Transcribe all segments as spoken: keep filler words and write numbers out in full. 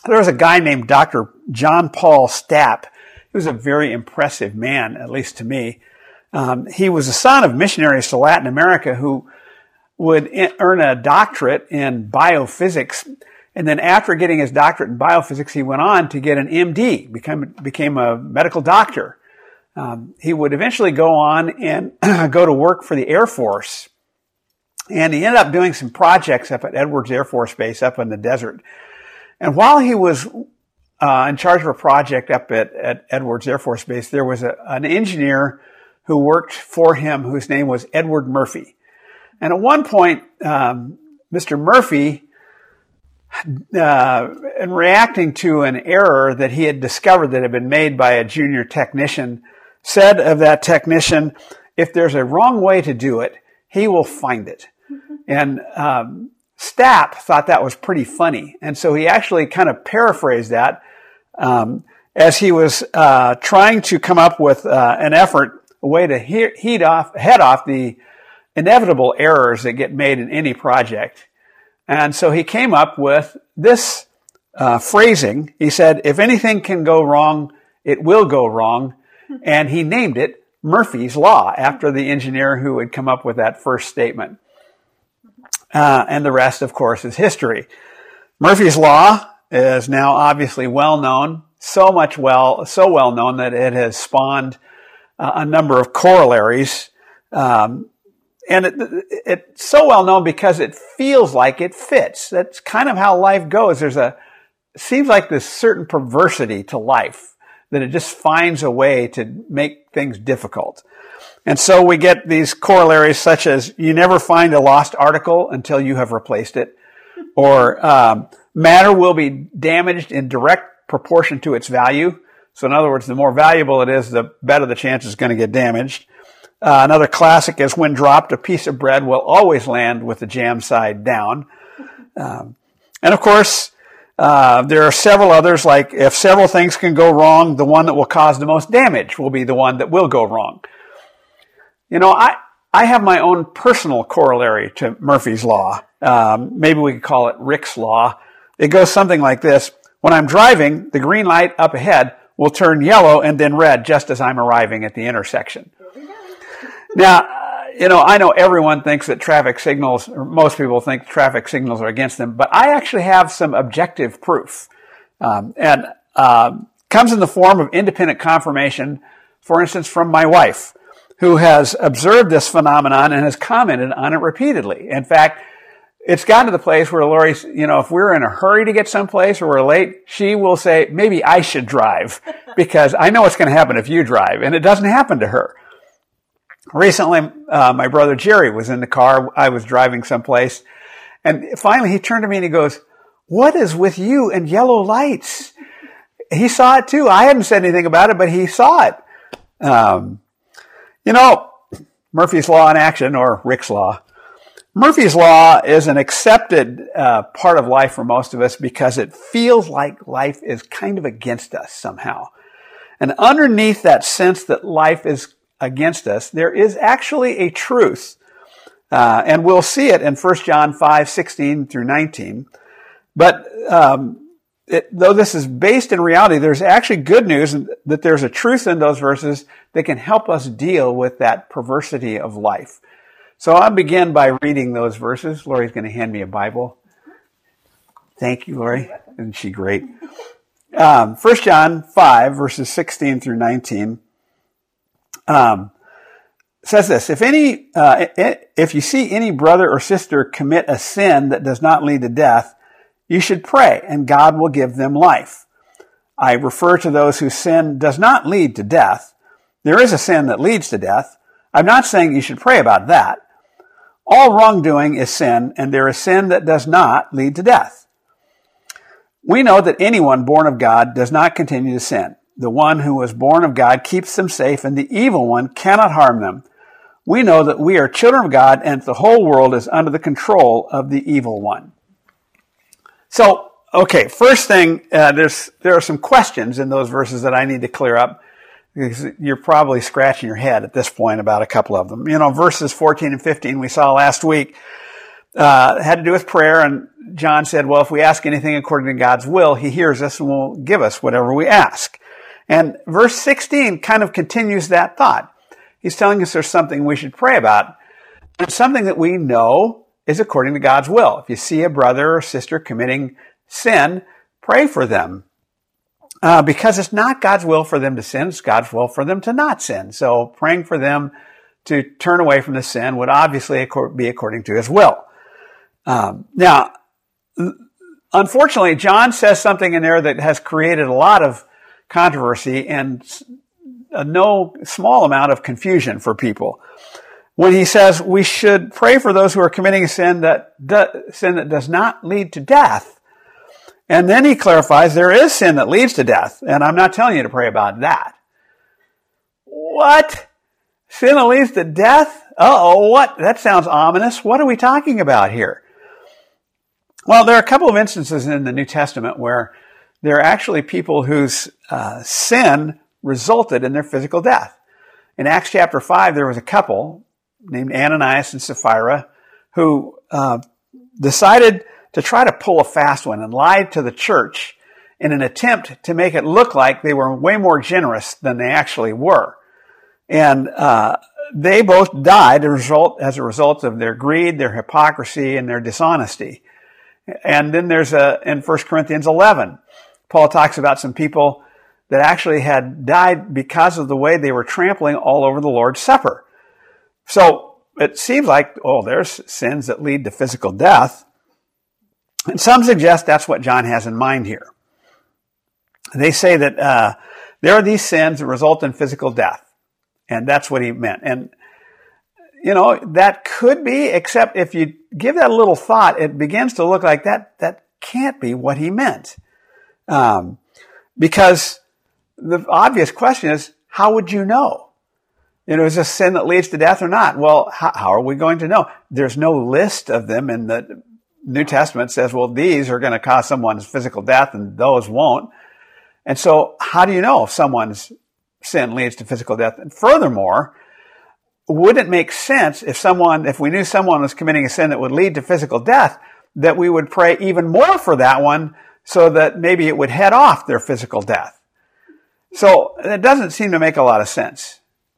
There was a guy named Doctor John Paul Stapp. He was a very impressive man, at least to me. Um, he was the son of missionaries to Latin America who would earn a doctorate in biophysics. And then after getting his doctorate in biophysics, he went on to get an M D, become, became a medical doctor. Um, he would eventually go on and go to work for the Air Force. And he ended up doing some projects up at Edwards Air Force Base up in the desert. And while he was uh, in charge of a project up at, at Edwards Air Force Base, there was a, an engineer who worked for him whose name was Edward Murphy. And at one point, um, Mister Murphy, uh, in reacting to an error that he had discovered that had been made by a junior technician, said of that technician, if there's a wrong way to do it, he will find it. Mm-hmm. And um, Stapp thought that was pretty funny. And so he actually kind of paraphrased that um, as he was uh, trying to come up with uh, an effort, a way to he- heat off, head off the inevitable errors that get made in any project. And so he came up with this uh, phrasing. He said, if anything can go wrong, it will go wrong. And he named it Murphy's Law after the engineer who had come up with that first statement. Uh, and the rest, of course, is history. Murphy's Law is now obviously well known, so much well, so well known that it has spawned uh, a number of corollaries. Um, And it, it's so well known because it feels like it fits. That's kind of how life goes. There's a, it seems like this certain perversity to life, that it just finds a way to make things difficult. And so we get these corollaries such as, you never find a lost article until you have replaced it, or um, matter will be damaged in direct proportion to its value. So in other words, the more valuable it is, the better the chance it's going to get damaged. Uh, another classic is, when dropped, a piece of bread will always land with the jam side down. Um, and of course, uh, there are several others, like, if several things can go wrong, the one that will cause the most damage will be the one that will go wrong. You know, I, I have my own personal corollary to Murphy's Law. Um, maybe we could call it Rick's Law. It goes something like this. When I'm driving, the green light up ahead will turn yellow and then red just as I'm arriving at the intersection. Now, uh, you know, I know everyone thinks that traffic signals, or most people think traffic signals are against them, but I actually have some objective proof. Um, and uh, comes in the form of independent confirmation, for instance, from my wife, who has observed this phenomenon and has commented on it repeatedly. In fact, it's gotten to the place where Lori's, you know, if we're in a hurry to get someplace or we're late, she will say, maybe I should drive, because I know what's going to happen if you drive. And it doesn't happen to her. Recently, uh, my brother Jerry was in the car. I was driving someplace. And finally, he turned to me and he goes, what is with you and yellow lights? He saw it too. I hadn't said anything about it, but he saw it. Um, you know, Murphy's Law in action, or Rick's Law. Murphy's Law is an accepted uh, part of life for most of us because it feels like life is kind of against us somehow. And underneath that sense that life is against us, there is actually a truth. Uh, and we'll see it in First John five, sixteen through nineteen. But um, it, though this is based in reality, there's actually good news that there's a truth in those verses that can help us deal with that perversity of life. So I'll begin by reading those verses. Lori's going to hand me a Bible. Thank you, Lori. Isn't she great? Um, First John five, verses sixteen through nineteen. Um, says this, if any, uh, if you see any brother or sister commit a sin that does not lead to death, you should pray and God will give them life. I refer to those whose sin does not lead to death. There is a sin that leads to death. I'm not saying you should pray about that. All wrongdoing is sin, and there is sin that does not lead to death. We know that anyone born of God does not continue to sin. The one who was born of God keeps them safe, and the evil one cannot harm them. We know that we are children of God, and the whole world is under the control of the evil one. So, okay, first thing, uh, there's there are some questions in those verses that I need to clear up, because you're probably scratching your head at this point about a couple of them. You know, verses fourteen and fifteen we saw last week. uh, had to do with prayer. And John said, well, if we ask anything according to God's will, he hears us and will give us whatever we ask. And verse sixteen kind of continues that thought. He's telling us there's something we should pray about. It's something that we know is according to God's will. If you see a brother or sister committing sin, pray for them. Uh, because it's not God's will for them to sin, it's God's will for them to not sin. So praying for them to turn away from the sin would obviously be according to his will. Um, now, unfortunately, John says something in there that has created a lot of controversy and a no small amount of confusion for people. When he says we should pray for those who are committing a sin that do, sin that does not lead to death. And then he clarifies there is sin that leads to death, and I'm not telling you to pray about that. What? Sin that leads to death? Uh-oh, what? That sounds ominous. What are we talking about here? Well, there are a couple of instances in the New Testament where there are actually people whose uh, sin resulted in their physical death. In Acts chapter five, there was a couple named Ananias and Sapphira who uh, decided to try to pull a fast one and lied to the church in an attempt to make it look like they were way more generous than they actually were. And uh, they both died as a result, as a result of their greed, their hypocrisy, and their dishonesty. And then there's a, in First Corinthians eleven, Paul talks about some people that actually had died because of the way they were trampling all over the Lord's Supper. So it seems like, oh, there's sins that lead to physical death. And some suggest that's what John has in mind here. They say that uh, there are these sins that result in physical death. And that's what he meant. And, you know, that could be, except if you give that a little thought, it begins to look like that that can't be what he meant. Um, because the obvious question is, how would you know? You know, is this sin that leads to death or not? Well, how, how are we going to know? There's no list of them in the New Testament says, well, these are going to cause someone's physical death and those won't. And so how do you know if someone's sin leads to physical death? And furthermore, would it make sense if someone, if we knew someone was committing a sin that would lead to physical death, that we would pray even more for that one so that maybe it would head off their physical death? So it doesn't seem to make a lot of sense.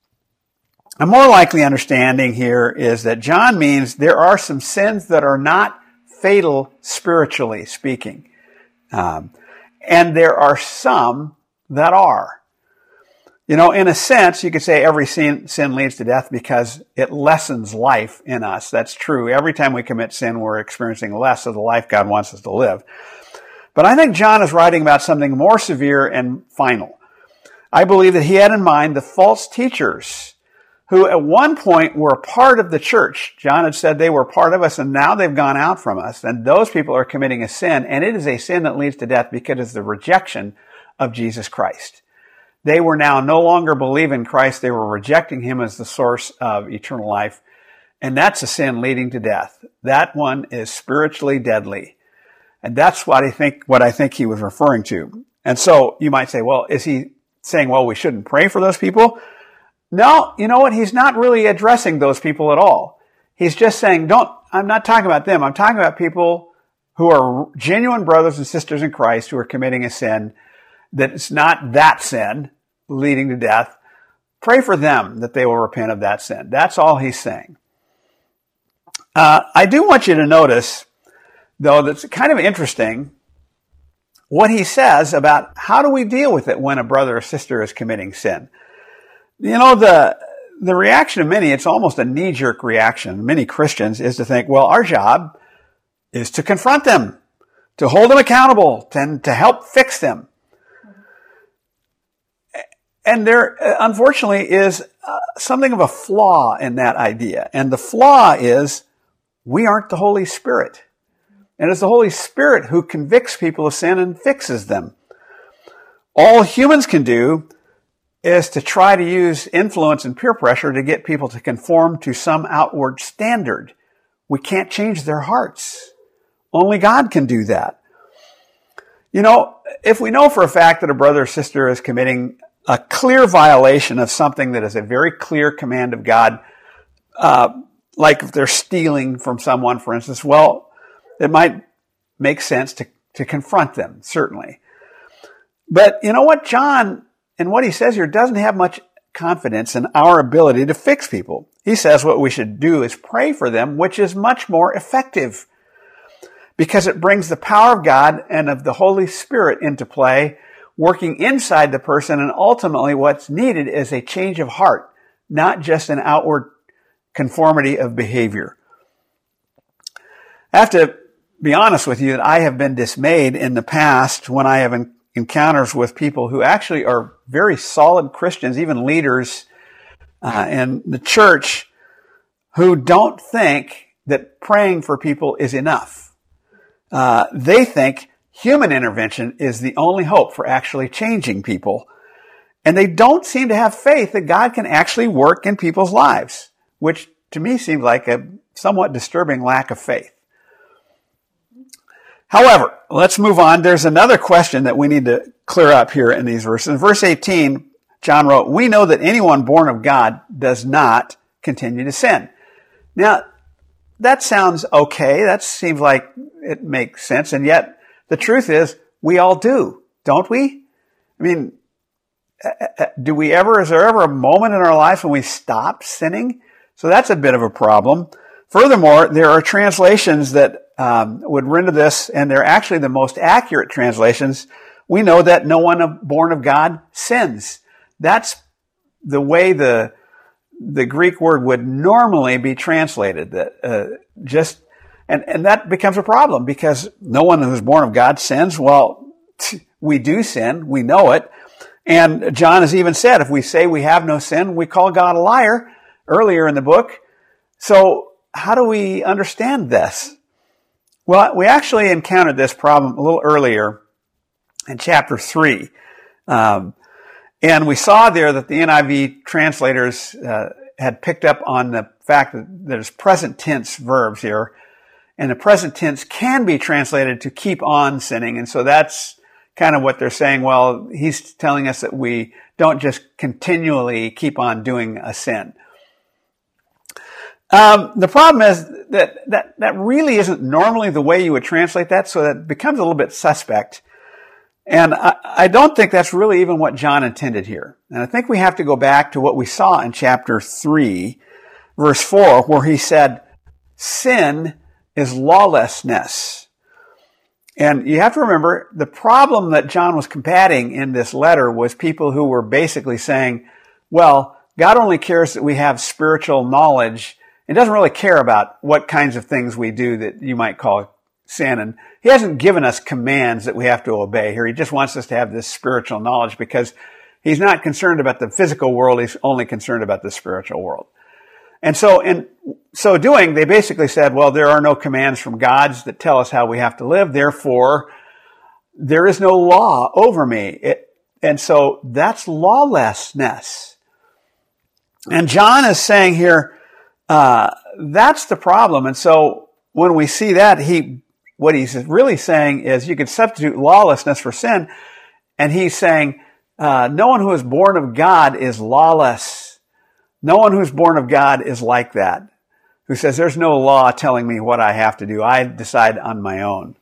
A more likely understanding here is that John means there are some sins that are not fatal, spiritually speaking. Um, and there are some that are. You know, in a sense, you could say every sin, sin leads to death because it lessens life in us. That's true. Every time we commit sin, we're experiencing less of the life God wants us to live. But I think John is writing about something more severe and final. I believe that he had in mind the false teachers who at one point were part of the church. John had said they were part of us, and now they've gone out from us. And those people are committing a sin, and it is a sin that leads to death because it's the rejection of Jesus Christ. They were now no longer believing Christ. They were rejecting him as the source of eternal life. And that's a sin leading to death. That one is spiritually deadly. And that's what I think, what I think he was referring to. And so you might say, well, is he saying, well, we shouldn't pray for those people? No, you know what? He's not really addressing those people at all. He's just saying, don't, I'm not talking about them. I'm talking about people who are genuine brothers and sisters in Christ who are committing a sin that it's not that sin leading to death. Pray for them that they will repent of that sin. That's all he's saying. Uh, I do want you to notice, though, that's kind of interesting what he says about how do we deal with it when a brother or sister is committing sin. You know, the the reaction of many, it's almost a knee-jerk reaction, many Christians, is to think, well, our job is to confront them, to hold them accountable, and to help fix them. And there, unfortunately, is uh, something of a flaw in that idea. And the flaw is we aren't the Holy Spirit. And it's the Holy Spirit who convicts people of sin and fixes them. All humans can do is to try to use influence and peer pressure to get people to conform to some outward standard. We can't change their hearts. Only God can do that. You know, if we know for a fact that a brother or sister is committing a clear violation of something that is a very clear command of God, uh, like if they're stealing from someone, for instance, well, it might make sense to, to confront them, certainly. But you know what? John, and what he says here, doesn't have much confidence in our ability to fix people. He says what we should do is pray for them, which is much more effective because it brings the power of God and of the Holy Spirit into play, working inside the person, and ultimately what's needed is a change of heart, not just an outward conformity of behavior. I have to be honest with you that I have been dismayed in the past when I have en- encounters with people who actually are very solid Christians, even leaders uh, in the church, who don't think that praying for people is enough. Uh, they think human intervention is the only hope for actually changing people. And they don't seem to have faith that God can actually work in people's lives, which to me seems like a somewhat disturbing lack of faith. However, let's move on. There's another question that we need to clear up here in these verses. In verse eighteen, John wrote, "We know that anyone born of God does not continue to sin." Now, that sounds okay. That seems like it makes sense. And yet, the truth is, we all do, don't we? I mean, do we ever, is there ever a moment in our lives when we stop sinning? So that's a bit of a problem. Furthermore, there are translations that um, would render this, and they're actually the most accurate translations. We know that no one born of God sins. That's the way the the Greek word would normally be translated. That uh, just and and that becomes a problem because no one who's born of God sins. Well, we do sin. We know it. And John has even said, if we say we have no sin, we call God a liar earlier in the book. So how do we understand this? Well, we actually encountered this problem a little earlier in chapter three. Um, and we saw there that the N I V translators uh, had picked up on the fact that there's present tense verbs here. And the present tense can be translated to keep on sinning. And so that's kind of what they're saying. Well, he's telling us that we don't just continually keep on doing a sin. Um, the problem is that, that that really isn't normally the way you would translate that, so that becomes a little bit suspect. And I, I don't think that's really even what John intended here. And I think we have to go back to what we saw in chapter three, verse four, where he said, sin is lawlessness. And you have to remember, the problem that John was combating in this letter was people who were basically saying, well, God only cares that we have spiritual knowledge. He doesn't really care about what kinds of things we do that you might call sin. And he hasn't given us commands that we have to obey here. He just wants us to have this spiritual knowledge because he's not concerned about the physical world. He's only concerned about the spiritual world. And so in so doing, they basically said, well, there are no commands from God that tell us how we have to live. Therefore, there is no law over me. It, and so that's lawlessness. And John is saying here, uh, that's the problem. And so when we see that, he, what he's really saying is you could substitute lawlessness for sin. And he's saying, uh, no one who is born of God is lawless. No one who's born of God is like that, who says there's no law telling me what I have to do. I decide on my own.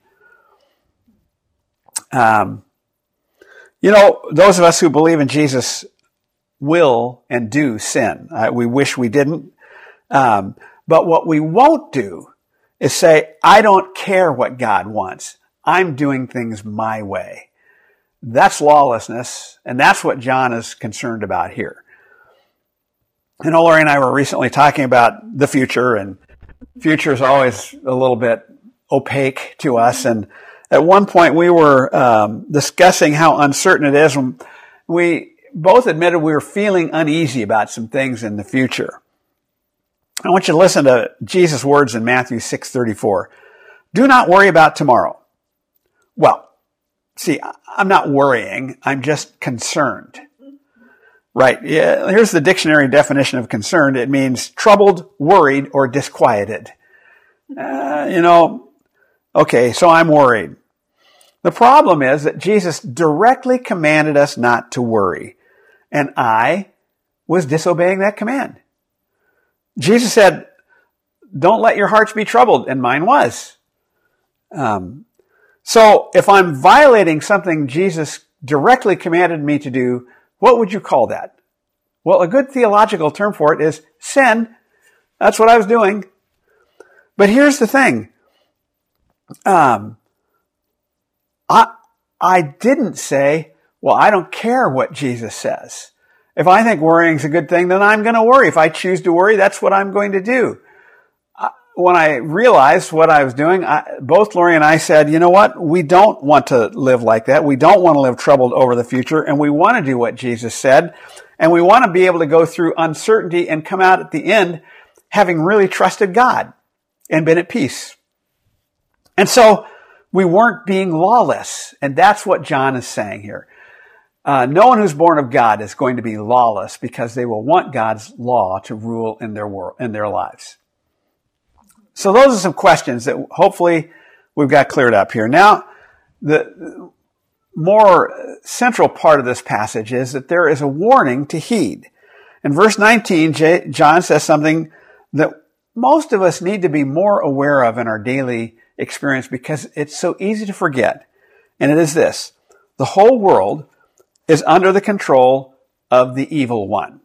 Um, you know, those of us who believe in Jesus will and do sin. Uh, we wish we didn't. Um, but what we won't do is say, I don't care what God wants. I'm doing things my way. That's lawlessness, and that's what John is concerned about here. And Lori and I were recently talking about the future, and future is always a little bit opaque to us. And at one point we were um, discussing how uncertain it is. And we both admitted we were feeling uneasy about some things in the future. I want you to listen to Jesus' words in Matthew six thirty-four. Do not worry about tomorrow. Well, see, I'm not worrying. I'm just concerned. Right. Yeah. Here's the dictionary definition of concerned. It means troubled, worried, or disquieted. Uh, you know, okay, so I'm worried. The problem is that Jesus directly commanded us not to worry. And I was disobeying that command. Jesus said, don't let your hearts be troubled, and mine was. Um, so if I'm violating something Jesus directly commanded me to do, what would you call that? Well, a good theological term for it is sin. That's what I was doing. But here's the thing. Um, I, I didn't say, well, I don't care what Jesus says. If I think worrying is a good thing, then I'm going to worry. If I choose to worry, that's what I'm going to do. When I realized what I was doing, I, both Lori and I said, you know what? We don't want to live like that. We don't want to live troubled over the future, and we want to do what Jesus said, and we want to be able to go through uncertainty and come out at the end having really trusted God and been at peace. And so we weren't being lawless, and that's what John is saying here. Uh, no one who's born of God is going to be lawless because they will want God's law to rule in their world, in their lives. So those are some questions that hopefully we've got cleared up here. Now, the more central part of this passage is that there is a warning to heed. In verse nineteen, John says something that most of us need to be more aware of in our daily experience because it's so easy to forget. And it is this: the whole world is under the control of the evil one.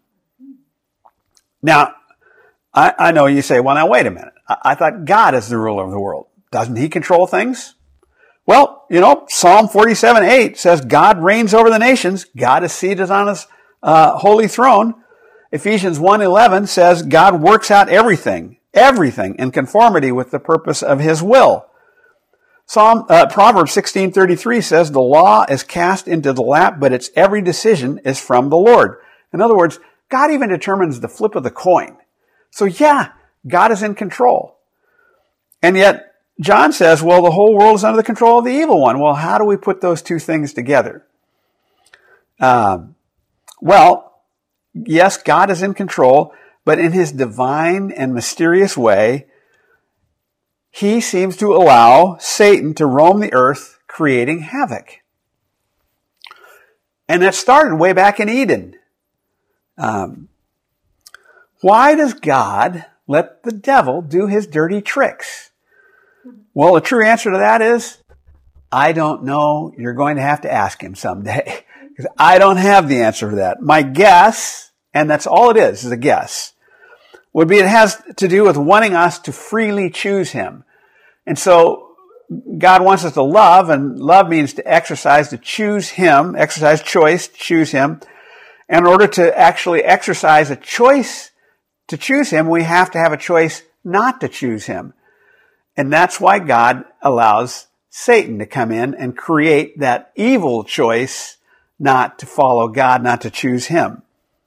Now, I, I know you say, well, now wait a minute. I thought God is the ruler of the world. Doesn't he control things? Well, you know, Psalm forty-seven eight says God reigns over the nations. God is seated on his uh, holy throne. Ephesians one eleven says God works out everything, everything in conformity with the purpose of his will. Psalm, uh, Proverbs sixteen thirty-three says the law is cast into the lap, but its every decision is from the Lord. In other words, God even determines the flip of the coin. So yeah, God is in control. And yet, John says, well, the whole world is under the control of the evil one. Well, how do we put those two things together? Um, well, yes, God is in control, but in his divine and mysterious way, he seems to allow Satan to roam the earth, creating havoc. And that started way back in Eden. Um, why does God let the devil do his dirty tricks? Well, the true answer to that is, I don't know. You're going to have to ask him someday. Because I don't have the answer to that. My guess, and that's all it is, is a guess, would be it has to do with wanting us to freely choose him. And so God wants us to love, and love means to exercise, to choose him, exercise choice, choose him. And in order to actually exercise a choice to choose him, we have to have a choice not to choose him. And that's why God allows Satan to come in and create that evil choice not to follow God, not to choose him.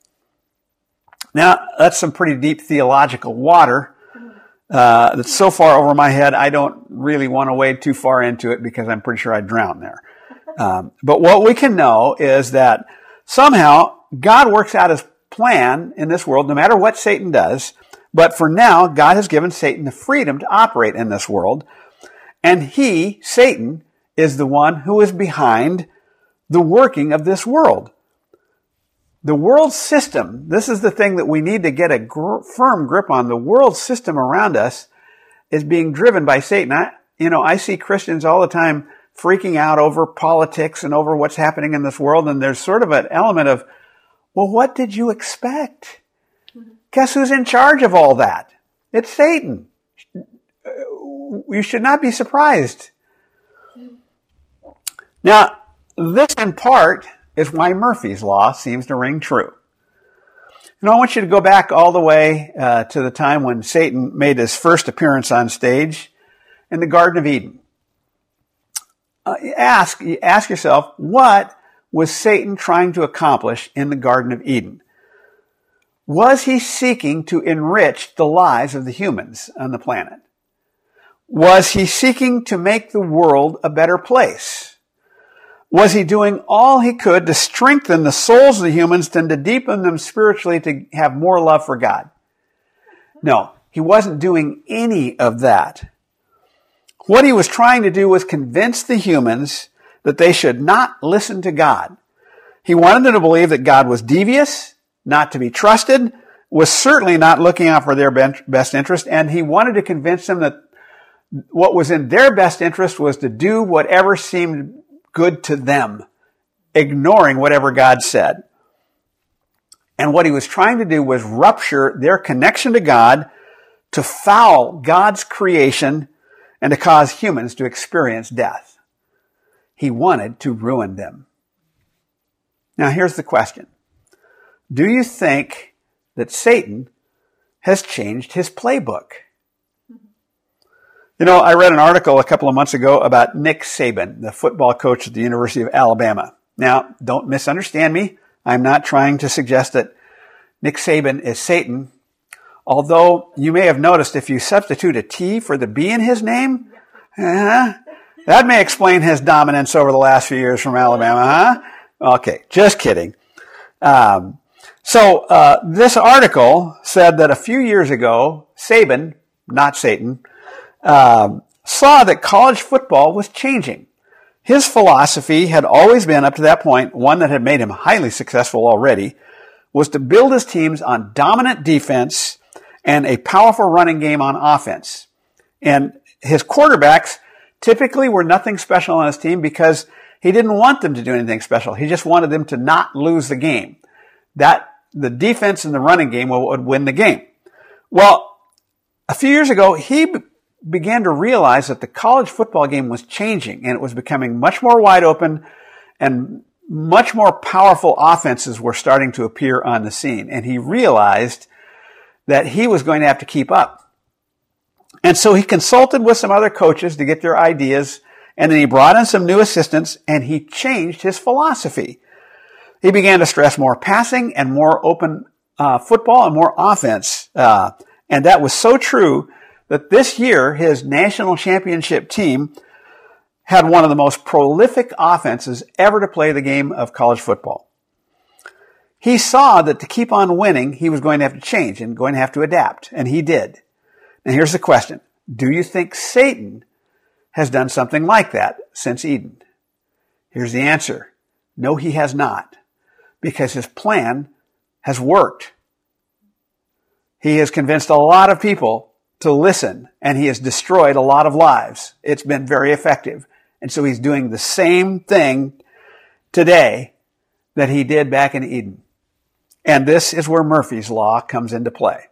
Now, that's some pretty deep theological water uh, that's so far over my head, I don't really want to wade too far into it because I'm pretty sure I'd drown there. Um, but what we can know is that somehow God works out his plan in this world, no matter what Satan does. But for now, God has given Satan the freedom to operate in this world. And he, Satan, is the one who is behind the working of this world. The world system, this is the thing that we need to get a gr- firm grip on. The world system around us is being driven by Satan. I, you know, I see Christians all the time freaking out over politics and over what's happening in this world. And there's sort of an element of, well, what did you expect? Guess who's in charge of all that? It's Satan. You should not be surprised. Now, this in part is why Murphy's Law seems to ring true. And I want you to go back all the way uh, to the time when Satan made his first appearance on stage in the Garden of Eden. Uh, ask, ask yourself, what was Satan trying to accomplish in the Garden of Eden? Was he seeking to enrich the lives of the humans on the planet? Was he seeking to make the world a better place? Was he doing all he could to strengthen the souls of the humans and to deepen them spiritually to have more love for God? No, he wasn't doing any of that. What he was trying to do was convince the humans that they should not listen to God. He wanted them to believe that God was devious, not to be trusted, was certainly not looking out for their best interest, and he wanted to convince them that what was in their best interest was to do whatever seemed good to them, ignoring whatever God said. And what he was trying to do was rupture their connection to God, to foul God's creation, and to cause humans to experience death. He wanted to ruin them. Now here's the question. Do you think that Satan has changed his playbook? You know, I read an article a couple of months ago about Nick Saban, the football coach at the University of Alabama. Now, don't misunderstand me. I'm not trying to suggest that Nick Saban is Satan, although you may have noticed if you substitute a T for the B in his name, uh, that may explain his dominance over the last few years from Alabama, huh? Okay, just kidding. Um, so uh, this article said that a few years ago, Saban, not Satan, um, saw that college football was changing. His philosophy had always been, up to that point, one that had made him highly successful already, was to build his teams on dominant defense and a powerful running game on offense. And his quarterbacks typically were nothing special on his team because he didn't want them to do anything special. He just wanted them to not lose the game. That the defense and the running game would win the game. Well, a few years ago, he b- began to realize that the college football game was changing and it was becoming much more wide open, and much more powerful offenses were starting to appear on the scene. And he realized that he was going to have to keep up. And so he consulted with some other coaches to get their ideas, and then he brought in some new assistants, and he changed his philosophy. He began to stress more passing and more open uh, football and more offense. Uh, and that was so true that this year his national championship team had one of the most prolific offenses ever to play the game of college football. He saw that to keep on winning, he was going to have to change and going to have to adapt, and he did. Now here's the question. Do you think Satan has done something like that since Eden? Here's the answer. No, he has not, because his plan has worked. He has convinced a lot of people to listen, and he has destroyed a lot of lives. It's been very effective. And so he's doing the same thing today that he did back in Eden. And this is where Murphy's Law comes into play.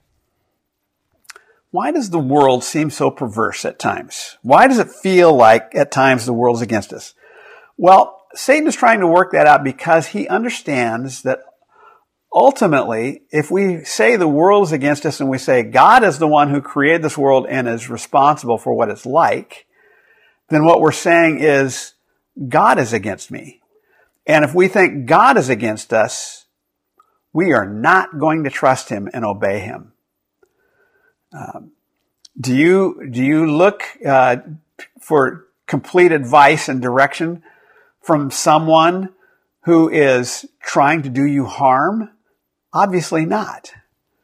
Why does the world seem so perverse at times? Why does it feel like at times the world's against us? Well, Satan is trying to work that out because he understands that ultimately, if we say the world is against us and we say God is the one who created this world and is responsible for what it's like, then what we're saying is God is against me. And if we think God is against us, we are not going to trust him and obey him. Um, do you, do you look uh, for complete advice and direction from someone who is trying to do you harm? Obviously not.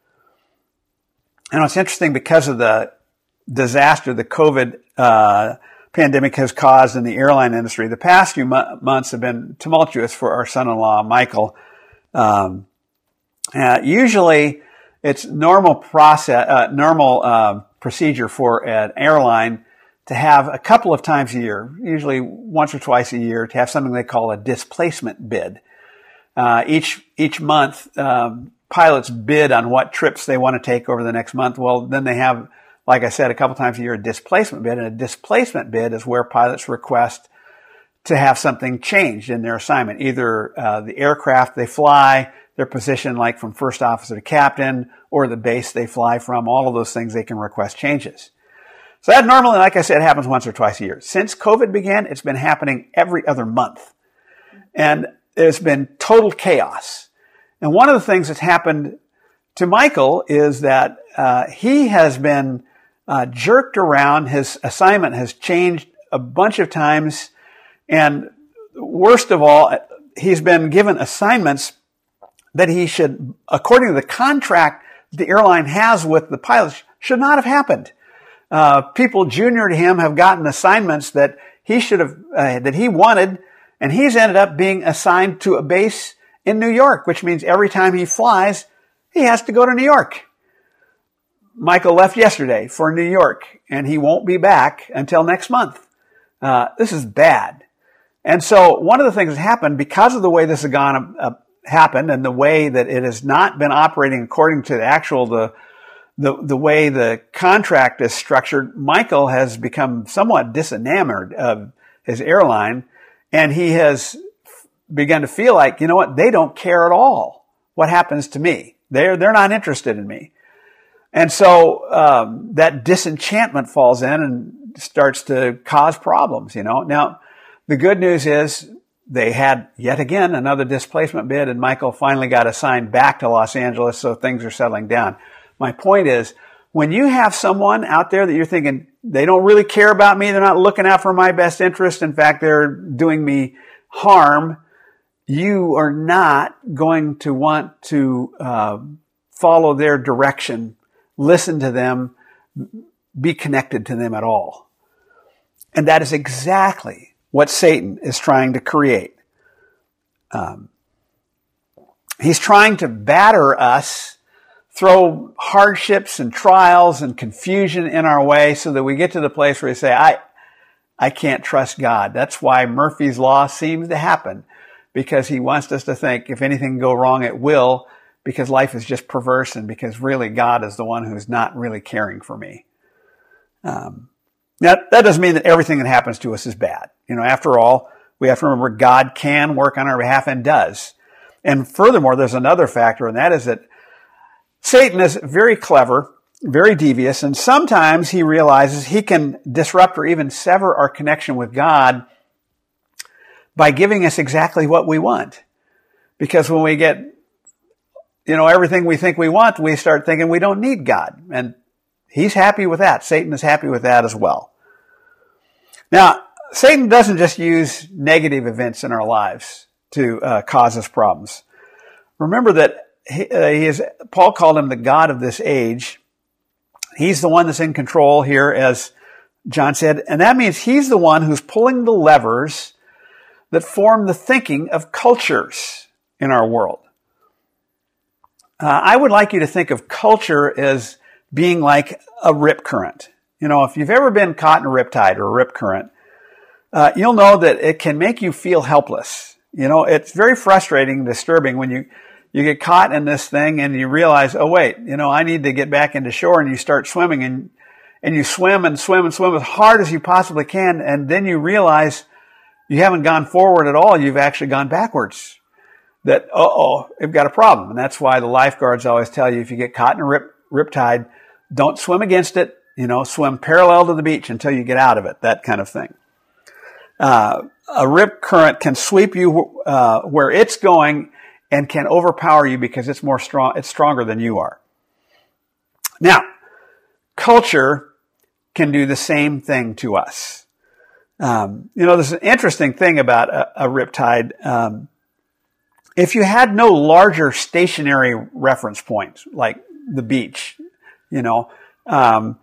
And it's interesting because of the disaster the COVID uh, pandemic has caused in the airline industry. The past few mo- months have been tumultuous for our son-in-law, Michael. Um, uh, usually, it's normal process, uh, normal uh, procedure for an airline to have a couple of times a year, usually once or twice a year, to have something they call a displacement bid. Uh, each each month, um, pilots bid on what trips they want to take over the next month. Well, then they have, like I said, a couple times a year, a displacement bid. And a displacement bid is where pilots request to have something changed in their assignment, either uh, the aircraft they fly, their position, like from first officer to captain, or the base they fly from. All of those things they can request changes. So that normally, like I said, happens once or twice a year. Since COVID began, it's been happening every other month. And it's been total chaos. And one of the things that's happened to Michael is that uh, he has been uh, jerked around. His assignment has changed a bunch of times. And worst of all, he's been given assignments that he should, according to the contract the airline has with the pilots, should not have happened. Uh, people junior to him have gotten assignments that he should have, uh, that he wanted, and he's ended up being assigned to a base in New York, which means every time he flies, he has to go to New York. Michael left yesterday for New York, and he won't be back until next month. Uh, this is bad. And so one of the things that happened because of the way this has gone, uh, happened and the way that it has not been operating according to the actual, the, the, the way the contract is structured, Michael has become somewhat disenamored of his airline, and he has begun to feel like, you know what, they don't care at all what happens to me. They're, they're not interested in me. And so, um, that disenchantment falls in and starts to cause problems, you know. Now, the good news is they had yet again another displacement bid, and Michael finally got assigned back to Los Angeles, so things are settling down. My point is, when you have someone out there that you're thinking, they don't really care about me, they're not looking out for my best interest, in fact, they're doing me harm, you are not going to want to uh, follow their direction, listen to them, be connected to them at all. And that is exactly what Satan is trying to create. Um, he's trying to batter us, throw hardships and trials and confusion in our way so that we get to the place where we say, I, I can't trust God. That's why Murphy's Law seems to happen, because he wants us to think if anything can go wrong, it will, because life is just perverse and because really God is the one who's not really caring for me. Um, now, that doesn't mean that everything that happens to us is bad. You know, after all, we have to remember God can work on our behalf and does. And furthermore, there's another factor, and that is that Satan is very clever, very devious, and sometimes he realizes he can disrupt or even sever our connection with God by giving us exactly what we want. Because when we get, you know, everything we think we want, we start thinking we don't need God. And he's happy with that. Satan is happy with that as well. Now, Satan doesn't just use negative events in our lives to uh, cause us problems. Remember that he, uh, he is, Paul called him the God of this age. He's the one that's in control here, as John said. And that means he's the one who's pulling the levers that form the thinking of cultures in our world. Uh, I would like you to think of culture as being like a rip current. You know, if you've ever been caught in a rip tide or a rip current, uh, you'll know that it can make you feel helpless. You know, it's very frustrating, disturbing when you, you get caught in this thing and you realize, oh wait, you know, I need to get back into shore, and you start swimming and, and you swim and swim and swim as hard as you possibly can. And then you realize you haven't gone forward at all. You've actually gone backwards. That, uh-oh, you've got a problem. And that's why the lifeguards always tell you, if you get caught in a rip, rip tide, don't swim against it. You know, swim parallel to the beach until you get out of it, that kind of thing. Uh, a rip current can sweep you uh, where it's going and can overpower you because it's more strong, it's stronger than you are. Now, culture can do the same thing to us. Um, you know, there's an interesting thing about a, a rip tide. Um, if you had no larger stationary reference points, like the beach, you know, um,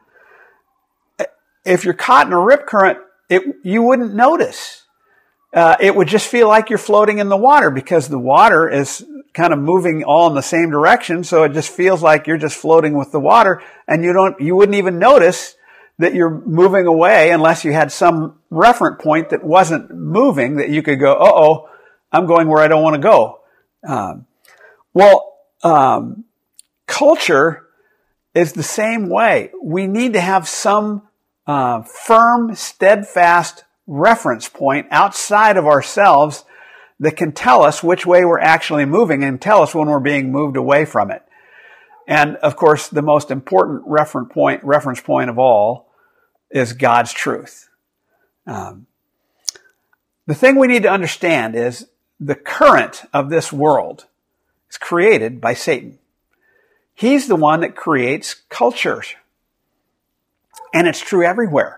if you're caught in a rip current, it, you wouldn't notice. Uh, it would just feel like you're floating in the water because the water is kind of moving all in the same direction. So it just feels like you're just floating with the water, and you don't, you wouldn't even notice that you're moving away unless you had some reference point that wasn't moving that you could go, uh-oh, I'm going where I don't want to go. Um, well, um, culture is the same way. We need to have some Uh, firm, steadfast reference point outside of ourselves that can tell us which way we're actually moving and tell us when we're being moved away from it. And of course, the most important reference point, reference point of all is God's truth. Um, the thing we need to understand is the current of this world is created by Satan. He's the one that creates cultures. And it's true everywhere.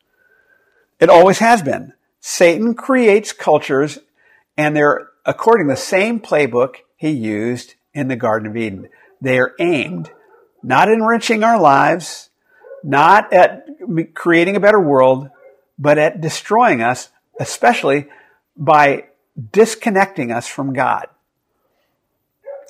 It always has been. Satan creates cultures, and they're according to the same playbook he used in the Garden of Eden. They are aimed not at enriching our lives, not at creating a better world, but at destroying us, especially by disconnecting us from God.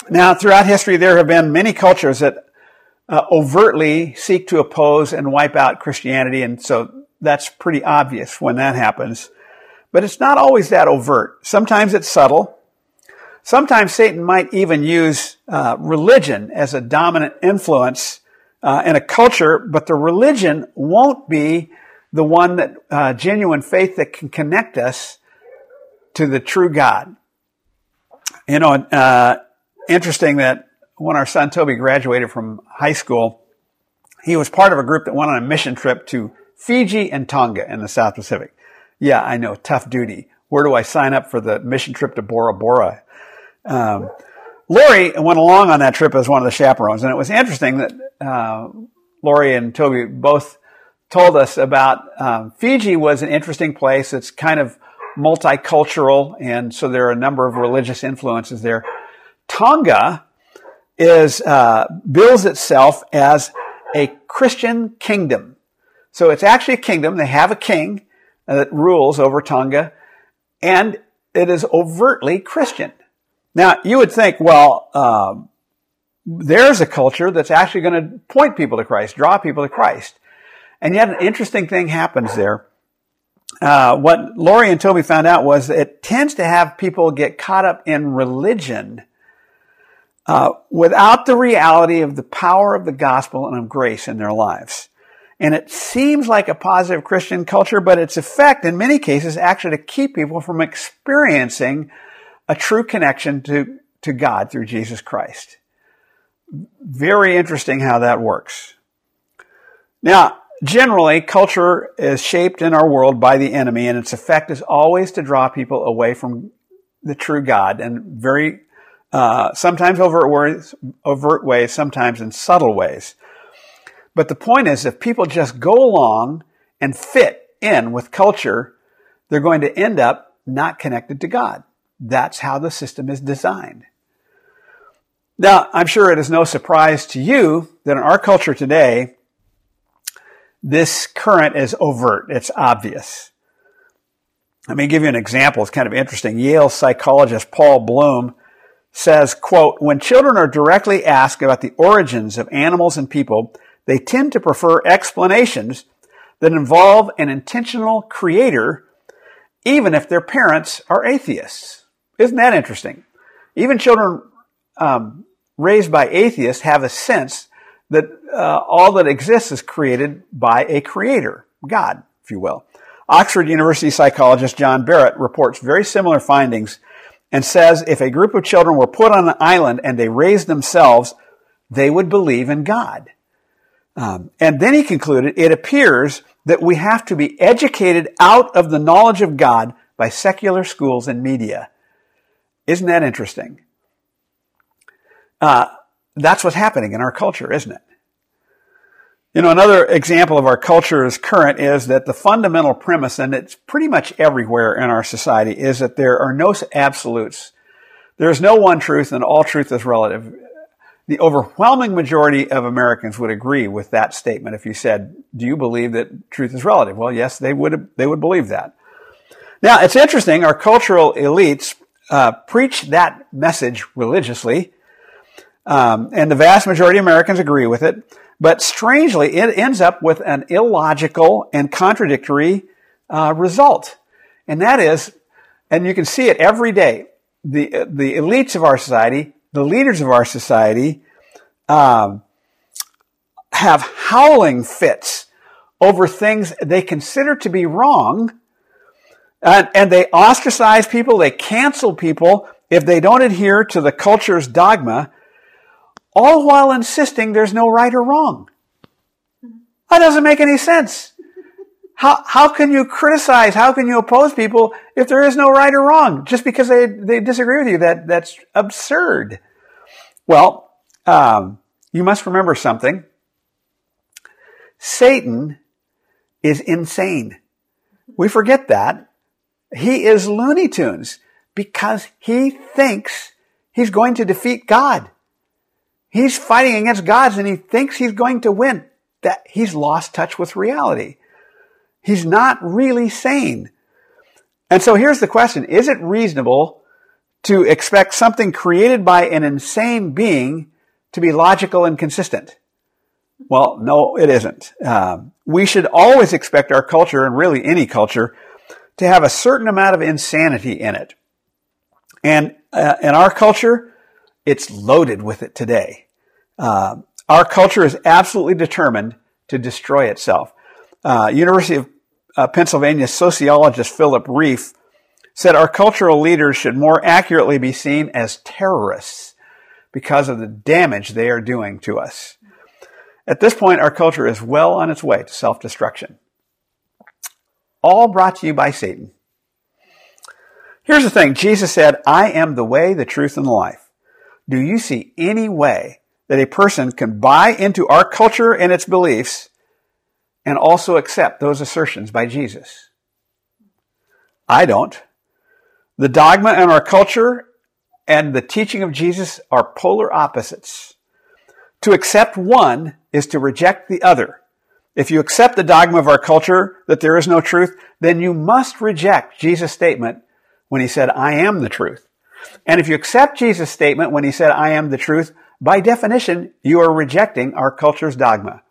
Now, throughout history, there have been many cultures that uh, overtly seek to oppose and wipe out Christianity, and so that's pretty obvious when that happens. But it's not always that overt. Sometimes it's subtle. Sometimes Satan might even use uh, religion as a dominant influence uh, in a culture, but the religion won't be the one that uh, genuine faith that can connect us to the true God. You know, uh, interesting that when our son Toby graduated from high school, he was part of a group that went on a mission trip to Fiji and Tonga in the South Pacific. Yeah, I know, tough duty. Where do I sign up for the mission trip to Bora Bora? Um, Lori went along on that trip as one of the chaperones, and it was interesting that uh, Lori and Toby both told us about um, Fiji was an interesting place. It's kind of multicultural, and so there are a number of religious influences there. Tonga is uh, bills itself as a Christian kingdom. So it's actually a kingdom. They have a king that rules over Tonga, and it is overtly Christian. Now, you would think, well, um, there's a culture that's actually going to point people to Christ, draw people to Christ. And yet an interesting thing happens there. Uh, what Lori and Toby found out was that it tends to have people get caught up in religion uh, without the reality of the power of the gospel and of grace in their lives. And it seems like a positive Christian culture, but its effect in many cases actually to keep people from experiencing a true connection to, to God through Jesus Christ. Very interesting how that works. Now, generally, culture is shaped in our world by the enemy, and its effect is always to draw people away from the true God, and very, uh, sometimes overt ways, overt ways, sometimes in subtle ways. But the point is, if people just go along and fit in with culture, they're going to end up not connected to God. That's how the system is designed. Now, I'm sure it is no surprise to you that in our culture today, this current is overt. It's obvious. Let me give you an example. It's kind of interesting. Yale psychologist Paul Bloom says, quote, "When children are directly asked about the origins of animals and people, they tend to prefer explanations that involve an intentional creator, even if their parents are atheists." Isn't that interesting? Even children um, raised by atheists have a sense that uh, all that exists is created by a creator, God, if you will. Oxford University psychologist John Barrett reports very similar findings and says if a group of children were put on an island and they raised themselves, they would believe in God. Um, and then he concluded, it appears that we have to be educated out of the knowledge of God by secular schools and media. Isn't that interesting? Uh, that's what's happening in our culture, isn't it? You know, another example of our culture's current is that the fundamental premise, and it's pretty much everywhere in our society, is that there are no absolutes. There is no one truth, and all truth is relative. The overwhelming majority of Americans would agree with that statement if you said, do you believe that truth is relative? Well, yes, they would, they would believe that. Now, it's interesting, our cultural elites uh, preach that message religiously, um, and the vast majority of Americans agree with it. But strangely, it ends up with an illogical and contradictory uh, result. And that is, and you can see it every day, the, the elites of our society, the leaders of our society, um, have howling fits over things they consider to be wrong, and, and they ostracize people, they cancel people if they don't adhere to the culture's dogma, all while insisting there's no right or wrong. That doesn't make any sense. How, how can you criticize, how can you oppose people if there is no right or wrong? Just because they, they disagree with you, that, that's absurd. Well, um, you must remember something. Satan is insane. We forget that. He is Looney Tunes because he thinks he's going to defeat God. He's fighting against gods and he thinks he's going to win. That he's lost touch with reality. He's not really sane. And so here's the question. Is it reasonable to expect something created by an insane being to be logical and consistent. Well, no, it isn't. Um, we should always expect our culture, and really any culture, to have a certain amount of insanity in it. And uh, in our culture, it's loaded with it today. Uh, our culture is absolutely determined to destroy itself. Uh, University of uh, Pennsylvania sociologist Philip Reif said our cultural leaders should more accurately be seen as terrorists because of the damage they are doing to us. At this point, our culture is well on its way to self-destruction. All brought to you by Satan. Here's the thing. Jesus said, I am the way, the truth, and the life. Do you see any way that a person can buy into our culture and its beliefs and also accept those assertions by Jesus? I don't. The dogma in our culture and the teaching of Jesus are polar opposites. To accept one is to reject the other. If you accept the dogma of our culture that there is no truth, then you must reject Jesus' statement when he said, I am the truth. And if you accept Jesus' statement when he said, I am the truth, by definition, you are rejecting our culture's dogma.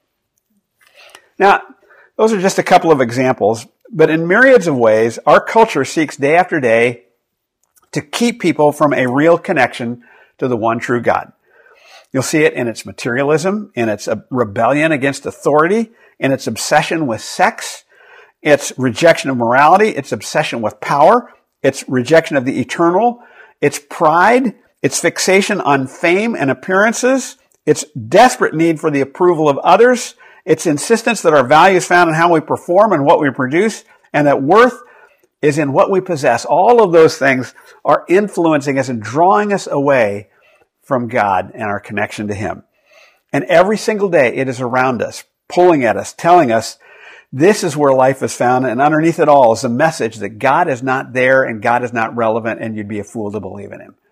Now, those are just a couple of examples, but in myriads of ways, our culture seeks day after day to keep people from a real connection to the one true God. You'll see it in its materialism, in its rebellion against authority, in its obsession with sex, its rejection of morality, its obsession with power, its rejection of the eternal, its pride, its fixation on fame and appearances, its desperate need for the approval of others, its insistence that our value is found in how we perform and what we produce, and that worth is in what we possess. All of those things are influencing us and drawing us away from God and our connection to Him. And every single day it is around us, pulling at us, telling us this is where life is found, and underneath it all is the message that God is not there and God is not relevant, and you'd be a fool to believe in Him.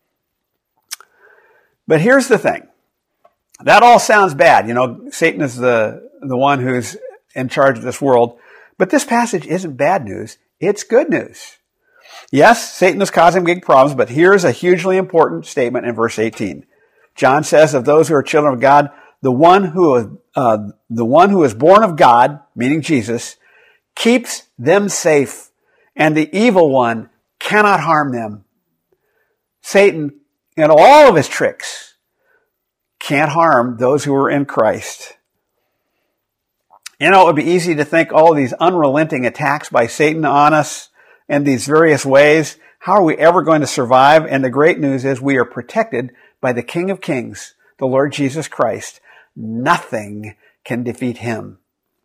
But here's the thing. That all sounds bad. You know, Satan is the, the one who's in charge of this world. But this passage isn't bad news. It's good news. Yes, Satan is causing big problems, but here's a hugely important statement in verse eighteen. John says of those who are children of God, the one who, uh, the one who is born of God, meaning Jesus, keeps them safe, and the evil one cannot harm them. Satan, in all of his tricks, can't harm those who are in Christ. You know, it would be easy to think all of these unrelenting attacks by Satan on us in these various ways. How are we ever going to survive? And the great news is we are protected by the King of Kings, the Lord Jesus Christ. Nothing can defeat Him.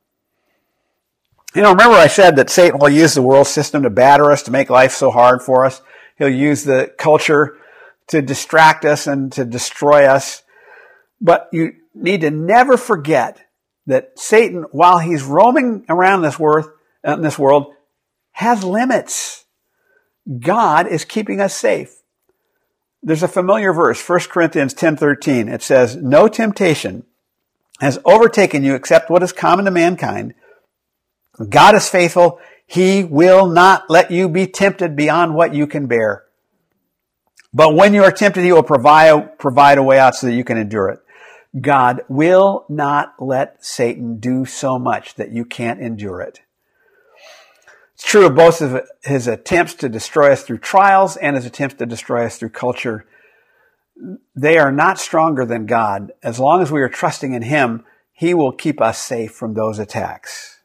You know, remember I said that Satan will use the world system to batter us, to make life so hard for us. He'll use the culture to distract us and to destroy us. But you need to never forget that Satan, while he's roaming around this world, in this world, has limits. God is keeping us safe. There's a familiar verse, First Corinthians ten thirteen. It says, no temptation has overtaken you except what is common to mankind. God is faithful. He will not let you be tempted beyond what you can bear. But when you are tempted, He will provide, provide a way out so that you can endure it. God will not let Satan do so much that you can't endure it. It's true of both of his attempts to destroy us through trials and his attempts to destroy us through culture. They are not stronger than God. As long as we are trusting in Him, He will keep us safe from those attacks.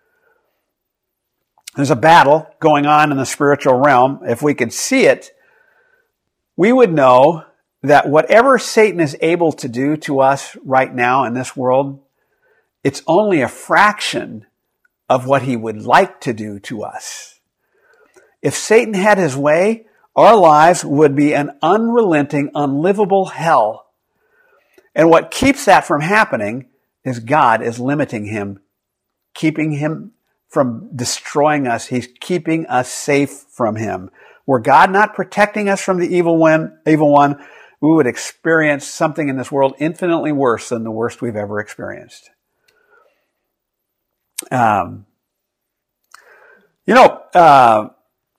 There's a battle going on in the spiritual realm. If we could see it, we would know that whatever Satan is able to do to us right now in this world, it's only a fraction of what he would like to do to us. If Satan had his way, our lives would be an unrelenting, unlivable hell. And what keeps that from happening is God is limiting him, keeping him from destroying us. He's keeping us safe from him. Were God not protecting us from the evil one, evil one, we would experience something in this world infinitely worse than the worst we've ever experienced. Um, you know, uh,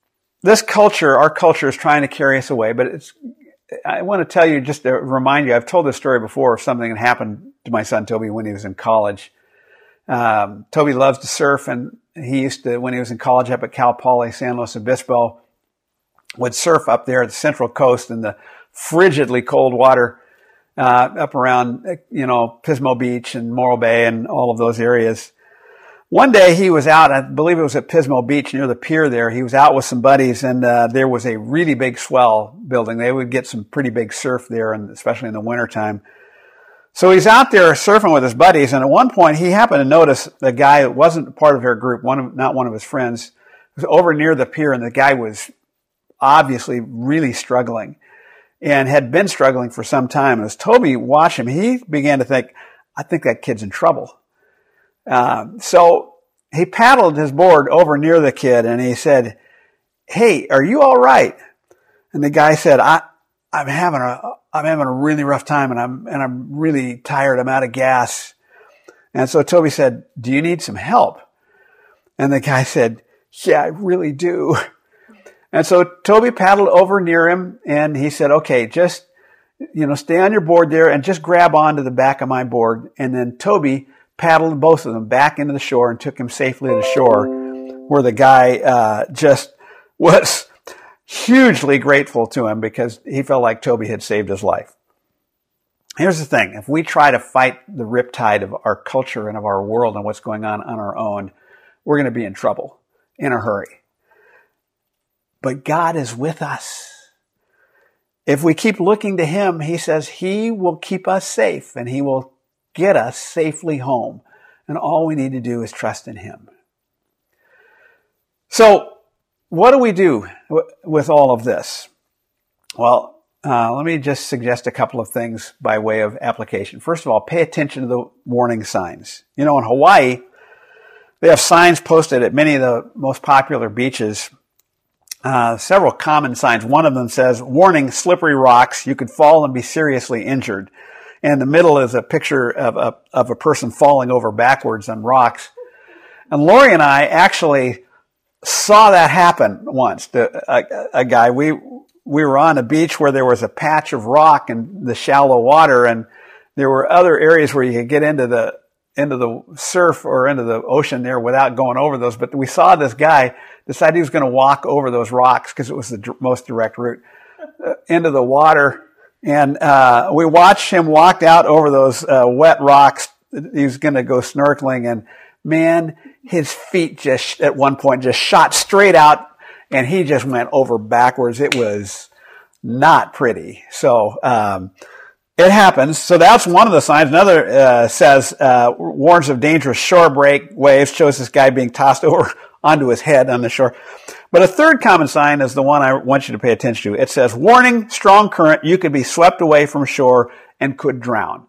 this culture, our culture is trying to carry us away, but it's, I want to tell you, just to remind you, I've told this story before of something that happened to my son Toby when he was in college. Um, Toby loves to surf, and he used to, when he was in college up at Cal Poly San Luis Obispo, would surf up there at the Central Coast in the frigidly cold water, uh, up around, you know, Pismo Beach and Morro Bay and all of those areas. One day he was out, I believe it was at Pismo Beach near the pier there. He was out with some buddies, and uh, there was a really big swell building. They would get some pretty big surf there, and especially in the wintertime. So he's out there surfing with his buddies, and at one point he happened to notice the guy that wasn't part of their group, one of, not one of his friends, was over near the pier, and the guy was obviously really struggling and had been struggling for some time. And as Toby watched him, he began to think, I think that kid's in trouble. Um, so he paddled his board over near the kid, and he said, "Hey, are you all right?" And the guy said, I, I'm having a, I'm having a really rough time, and I'm, and I'm really tired. I'm out of gas. And so Toby said, "Do you need some help?" And the guy said, "Yeah, I really do." And so Toby paddled over near him, and he said, "Okay, just, you know, stay on your board there and just grab onto the back of my board." And then Toby paddled both of them back into the shore and took him safely to the shore, where the guy uh, just was hugely grateful to him because he felt like Toby had saved his life. Here's the thing. If we try to fight the riptide of our culture and of our world and what's going on on our own, we're going to be in trouble in a hurry. But God is with us. If we keep looking to him, he says he will keep us safe, and he will get us safely home. And all we need to do is trust in him. So what do we do w- with all of this? Well, uh, let me just suggest a couple of things by way of application. First of all, pay attention to the warning signs. You know, in Hawaii, they have signs posted at many of the most popular beaches. Uh, several common signs. One of them says, "Warning, slippery rocks. You could fall and be seriously injured." And in the middle is a picture of a, of a person falling over backwards on rocks. And Lori and I actually saw that happen once. The, a, a guy, we, we were on a beach where there was a patch of rock in the shallow water, and there were other areas where you could get into the, into the surf or into the ocean there without going over those. But we saw this guy decide he was going to walk over those rocks because it was the d- most direct route uh, into the water. And uh we watched him walk out over those uh, wet rocks. He was going to go snorkeling, and man, his feet just at one point just shot straight out, and he just went over backwards. It was not pretty. So um it happens. So that's one of the signs. Another uh, says uh warns of dangerous shore break waves. Shows this guy being tossed over onto his head on the shore. But a third common sign is the one I want you to pay attention to. It says, "Warning, strong current. You could be swept away from shore and could drown."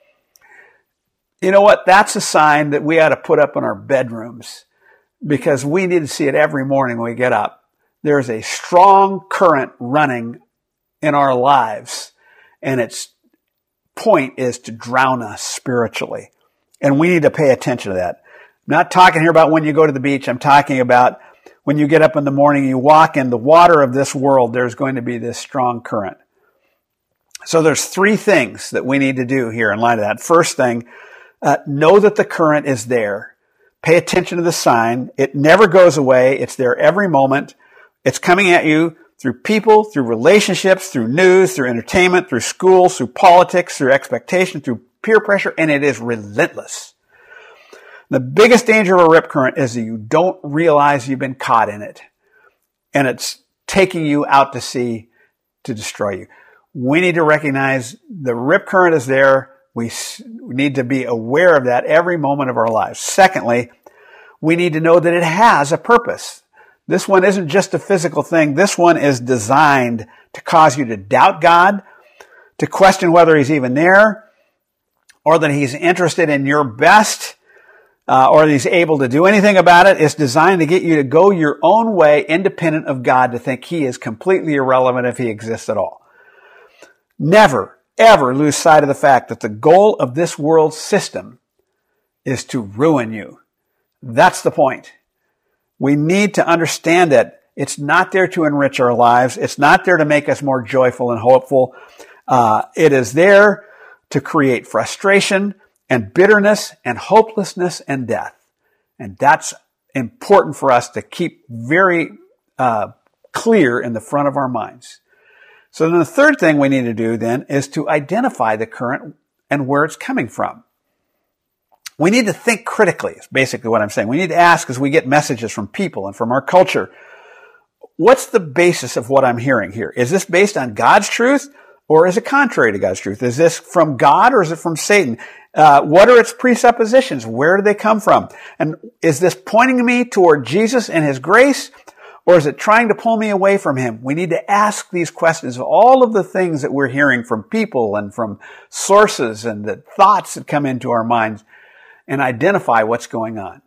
You know what? That's a sign that we ought to put up in our bedrooms, because we need to see it every morning when we get up. There's a strong current running in our lives, and its point is to drown us spiritually. And we need to pay attention to that. I'm not talking here about when you go to the beach. I'm talking about when you get up in the morning, you walk in the water of this world, there's going to be this strong current. So there's three things that we need to do here in light of that. First thing, uh, know that the current is there. Pay attention to the sign. It never goes away. It's there every moment. It's coming at you through people, through relationships, through news, through entertainment, through schools, through politics, through expectation, through peer pressure, and it is relentless. The biggest danger of a rip current is that you don't realize you've been caught in it, and it's taking you out to sea to destroy you. We need to recognize the rip current is there. We need to be aware of that every moment of our lives. Secondly, we need to know that it has a purpose. This one isn't just a physical thing. This one is designed to cause you to doubt God, to question whether he's even there, or that he's interested in your best, Uh, or that he's able to do anything about it. It's designed to get you to go your own way, independent of God, to think he is completely irrelevant if he exists at all. Never, ever lose sight of the fact that the goal of this world system is to ruin you. That's the point. We need to understand that It's not there to enrich our lives. It's not there to make us more joyful and hopeful. Uh, it is there to create frustration and bitterness and hopelessness and death. And that's important for us to keep very uh, clear in the front of our minds. So then the third thing we need to do then is to identify the current and where it's coming from. We need to think critically, is basically what I'm saying. We need to ask as we get messages from people and from our culture, what's the basis of what I'm hearing here? Is this based on God's truth or is it contrary to God's truth? Is this from God or is it from Satan? Uh, what are its presuppositions? Where do they come from? And is this pointing me toward Jesus and his grace, or is it trying to pull me away from him? We need to ask these questions of all of the things that we're hearing from people and from sources and the thoughts that come into our minds and identify what's going on.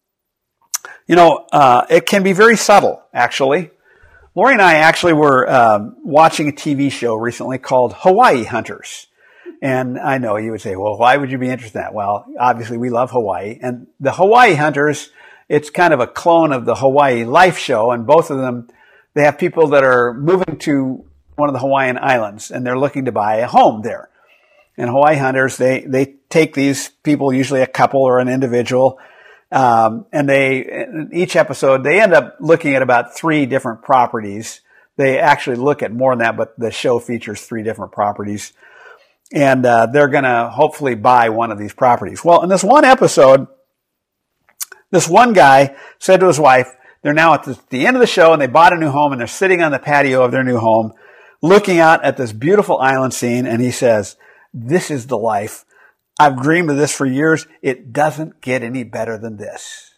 You know, uh, it can be very subtle, actually. Lori and I actually were um, watching a T V show recently called Hawaii Hunters. And I know you would say, well, why would you be interested in that? Well, obviously we love Hawaii. And the Hawaii Hunters, it's kind of a clone of the Hawaii Life show. And both of them, they have people that are moving to one of the Hawaiian islands and they're looking to buy a home there. And Hawaii Hunters, they, they take these people, usually a couple or an individual, um, and they, in each episode, they end up looking at about three different properties. They actually look at more than that, but the show features three different properties. And uh, they're going to hopefully buy one of these properties. Well, in this one episode, this one guy said to his wife, they're now at the, the end of the show and they bought a new home and they're sitting on the patio of their new home, looking out at this beautiful island scene. And he says, this is the life. I've dreamed of this for years. It doesn't get any better than this.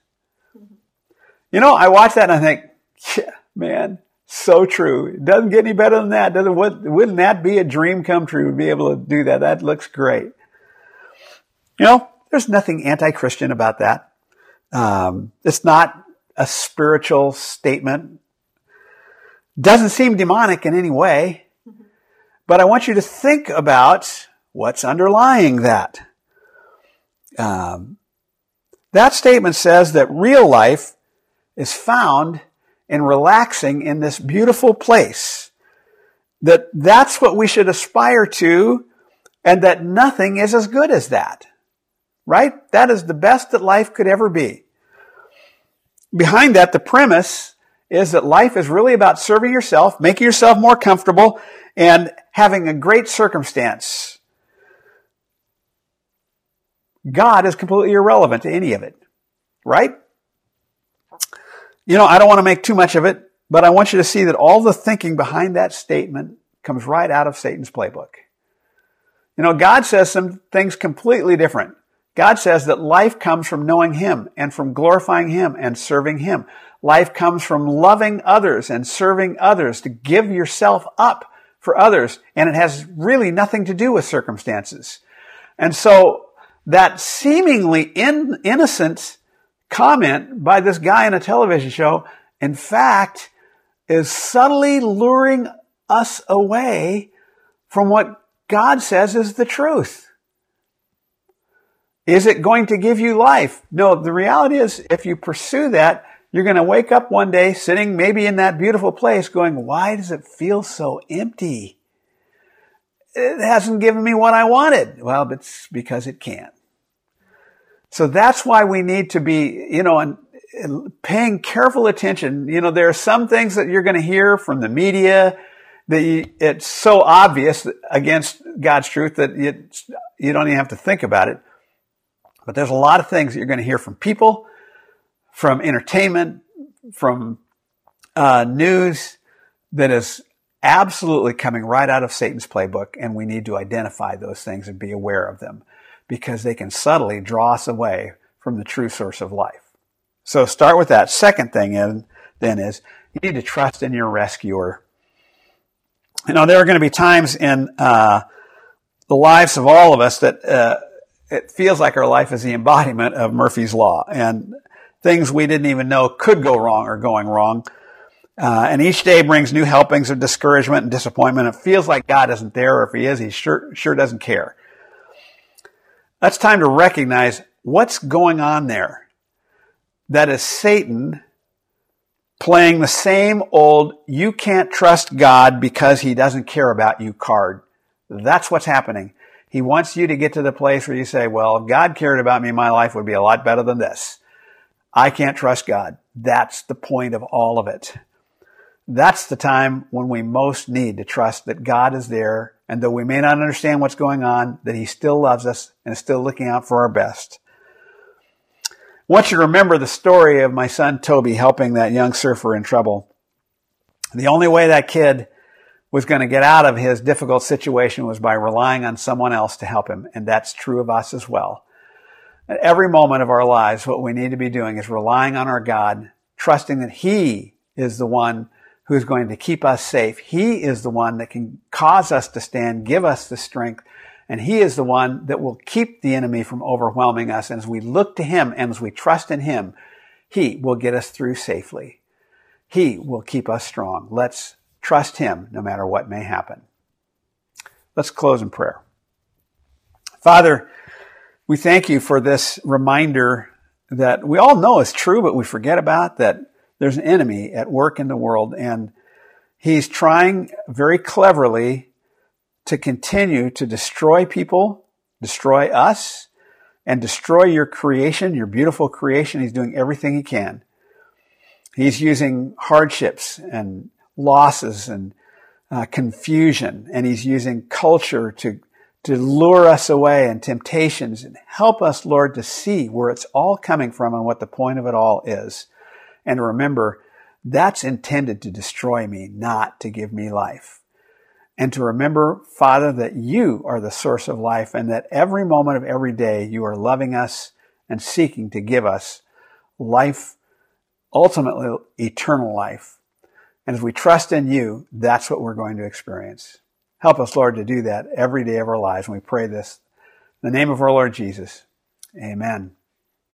You know, I watch that and I think, yeah, man, so true. It doesn't get any better than that. Doesn't, wouldn't that be a dream come true to be able to do that? That looks great. You know, there's nothing anti-Christian about that. Um, it's not a spiritual statement. Doesn't seem demonic in any way. But I want you to think about what's underlying that. Um, that statement says that real life is found in relaxing in this beautiful place. That that's what we should aspire to, and that nothing is as good as that. Right? That is the best that life could ever be. Behind that, the premise is that life is really about serving yourself, making yourself more comfortable, and having a great circumstance. God is completely irrelevant to any of it. Right? You know, I don't want to make too much of it, but I want you to see that all the thinking behind that statement comes right out of Satan's playbook. You know, God says some things completely different. God says that life comes from knowing him and from glorifying him and serving him. Life comes from loving others and serving others, to give yourself up for others. And it has really nothing to do with circumstances. And so that seemingly in, innocent comment by this guy in a television show, in fact, is subtly luring us away from what God says is the truth. Is it going to give you life? No, the reality is, if you pursue that, you're going to wake up one day sitting maybe in that beautiful place going, why does it feel so empty? It hasn't given me what I wanted. Well, it's because it can't. So that's why we need to be, you know, and paying careful attention. You know, there are some things that you're going to hear from the media that you, it's so obvious against God's truth that you, you don't even have to think about it. But there's a lot of things that you're going to hear from people, from entertainment, from uh, news that is absolutely coming right out of Satan's playbook, and we need to identify those things and be aware of them, because they can subtly draw us away from the true source of life. So start with that. Second thing in, then is you need to trust in your rescuer. You know, there are going to be times in uh, the lives of all of us that uh, it feels like our life is the embodiment of Murphy's Law, and things we didn't even know could go wrong are going wrong. Uh, and each day brings new helpings of discouragement and disappointment. It feels like God isn't there, or if he is, he sure, sure doesn't care. That's time to recognize what's going on there. That is Satan playing the same old, you can't trust God because he doesn't care about you card. That's what's happening. He wants you to get to the place where you say, well, if God cared about me, my life would be a lot better than this. I can't trust God. That's the point of all of it. That's the time when we most need to trust that God is there, and though we may not understand what's going on, that he still loves us and is still looking out for our best. I want you to remember the story of my son Toby helping that young surfer in trouble. The only way that kid was going to get out of his difficult situation was by relying on someone else to help him, and that's true of us as well. At every moment of our lives, what we need to be doing is relying on our God, trusting that he is the one who's going to keep us safe. He is the one that can cause us to stand, give us the strength, and he is the one that will keep the enemy from overwhelming us. And as we look to him and as we trust in him, he will get us through safely. He will keep us strong. Let's trust him no matter what may happen. Let's close in prayer. Father, we thank you for this reminder that we all know is true, but we forget about, that there's an enemy at work in the world, and he's trying very cleverly to continue to destroy people, destroy us, and destroy your creation, your beautiful creation. He's doing everything he can. He's using hardships and losses and uh, confusion, and he's using culture to to lure us away and temptations, and help us, Lord, to see where it's all coming from and what the point of it all is. And remember, that's intended to destroy me, not to give me life. And to remember, Father, that you are the source of life, and that every moment of every day you are loving us and seeking to give us life, ultimately eternal life. And as we trust in you, that's what we're going to experience. Help us, Lord, to do that every day of our lives. And we pray this in the name of our Lord Jesus. Amen.